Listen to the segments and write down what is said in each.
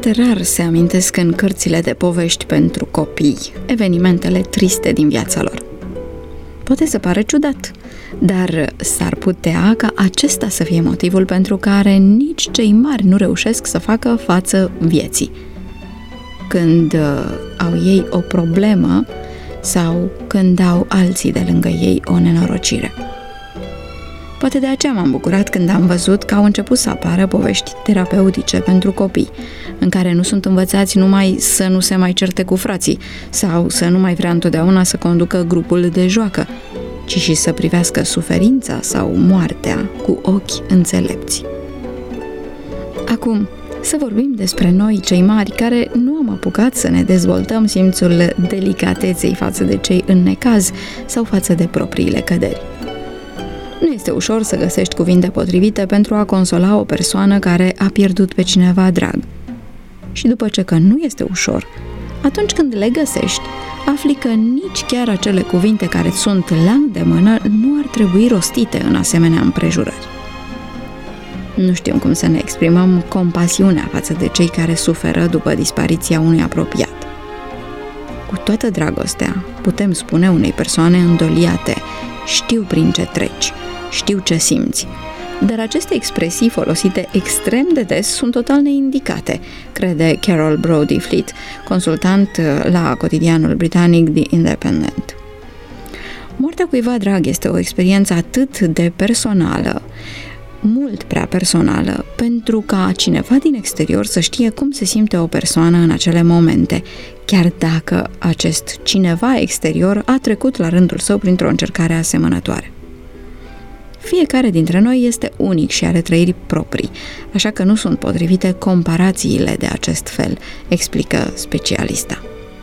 Foarte rar se amintesc în cărțile de povești pentru copii evenimentele triste din viața lor. Poate să pară ciudat, dar s-ar putea ca acesta să fie motivul pentru care nici cei mari nu reușesc să facă față vieții. Când au ei o problemă sau când au alții de lângă ei o nenorocire. Poate de aceea m-am bucurat când am văzut că au început să apară povești terapeutice pentru copii, în care nu sunt învățați numai să nu se mai certe cu frații sau să nu mai vrea întotdeauna să conducă grupul de joacă, ci și să privească suferința sau moartea cu ochi înțelepți. Acum, să vorbim despre noi, cei mari, care nu am apucat să ne dezvoltăm simțul delicateței față de cei în necaz sau față de propriile căderi. Nu este ușor să găsești cuvinte potrivite pentru a consola o persoană care a pierdut pe cineva drag. Și după ce că nu este ușor, atunci când le găsești, afli că nici chiar acele cuvinte care sunt la îndemână nu ar trebui rostite în asemenea împrejurări. Nu știm cum să ne exprimăm compasiunea față de cei care suferă după dispariția unui apropiat. Cu toată dragostea, putem spune unei persoane îndoliate: știu prin ce treci, știu ce simți. Dar aceste expresii folosite extrem de des sunt total neindicate, crede Carol Brodie Fleet, consultant la cotidianul britanic The Independent. Moartea cuiva drag este o experiență atât de personală, mult prea personală, pentru ca cineva din exterior să știe cum se simte o persoană în acele momente, chiar dacă acest cineva exterior a trecut la rândul său printr-o încercare asemănătoare. Fiecare dintre noi este unic și are trăiri proprii, așa că nu sunt potrivite comparațiile de acest fel, explică specialista.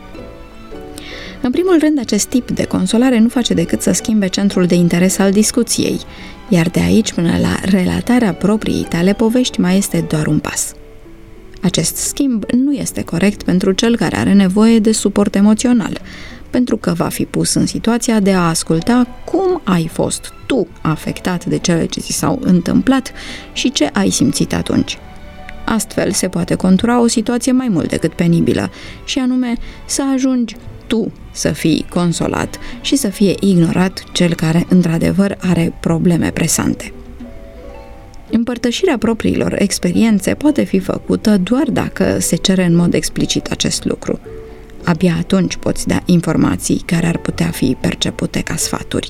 În primul rând, acest tip de consolare nu face decât să schimbe centrul de interes al discuției, iar de aici până la relatarea propriei tale povești mai este doar un pas. Acest schimb nu este corect pentru cel care are nevoie de suport emoțional, pentru că va fi pus în situația de a asculta cum ai fost tu afectat de cele ce ți s-au întâmplat și ce ai simțit atunci. Astfel se poate contura o situație mai mult decât penibilă, și anume să ajungi tu să fii consolat și să fie ignorat cel care într-adevăr are probleme presante. Împărtășirea propriilor experiențe poate fi făcută doar dacă se cere în mod explicit acest lucru. Abia atunci poți da informații care ar putea fi percepute ca sfaturi.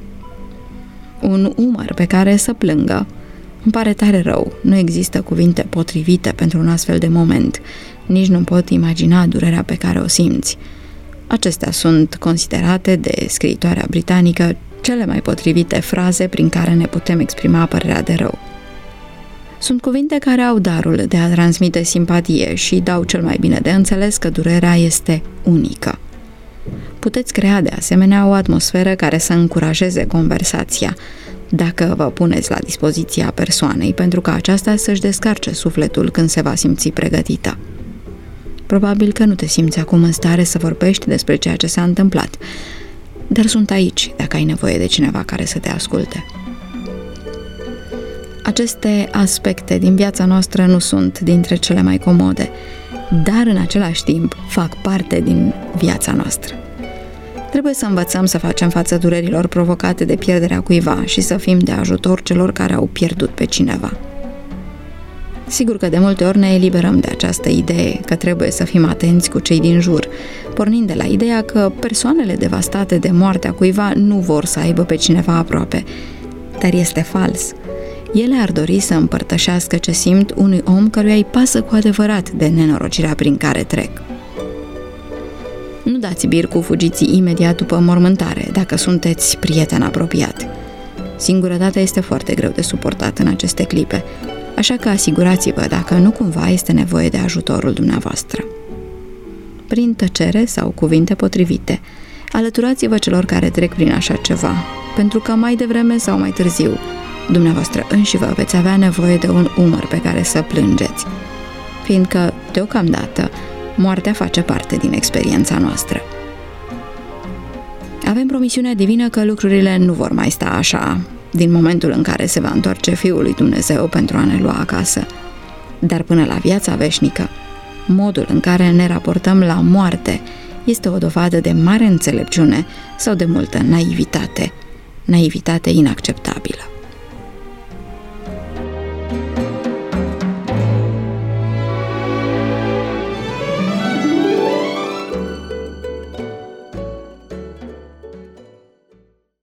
Un umăr pe care să plângă: îmi pare tare rău, nu există cuvinte potrivite pentru un astfel de moment, nici nu pot imagina durerea pe care o simți. Acestea sunt considerate de scriitoarea britanică cele mai potrivite fraze prin care ne putem exprima părerea de rău. Sunt cuvinte care au darul de a transmite simpatie și dau cel mai bine de înțeles că durerea este unică. Puteți crea de asemenea o atmosferă care să încurajeze conversația, dacă vă puneți la dispoziția persoanei pentru ca aceasta să-și descarce sufletul când se va simți pregătită. Probabil că nu te simți acum în stare să vorbești despre ceea ce s-a întâmplat, dar sunt aici dacă ai nevoie de cineva care să te asculte. Aceste aspecte din viața noastră nu sunt dintre cele mai comode, dar în același timp fac parte din viața noastră. Trebuie să învățăm să facem față durerilor provocate de pierderea cuiva și să fim de ajutor celor care au pierdut pe cineva. Sigur că de multe ori ne eliberăm de această idee că trebuie să fim atenți cu cei din jur, pornind de la ideea că persoanele devastate de moartea cuiva nu vor să aibă pe cineva aproape. Dar este fals. Ele ar dori să împărtășească ce simt unui om căruia îi pasă cu adevărat de nenorocirea prin care trec. Nu dați bir cu fugiții imediat după mormântare, dacă sunteți prieten apropiat. Singurătatea este foarte greu de suportat în aceste clipe, așa că asigurați-vă dacă nu cumva este nevoie de ajutorul dumneavoastră. Prin tăcere sau cuvinte potrivite, alăturați-vă celor care trec prin așa ceva, pentru că mai devreme sau mai târziu, dumneavoastră înșivă veți avea nevoie de un umăr pe care să plângeți, fiindcă, deocamdată, moartea face parte din experiența noastră. Avem promisiunea divină că lucrurile nu vor mai sta așa din momentul în care se va întoarce Fiul lui Dumnezeu pentru a ne lua acasă. Dar până la viața veșnică, modul în care ne raportăm la moarte este o dovadă de mare înțelepciune sau de multă naivitate inacceptabilă.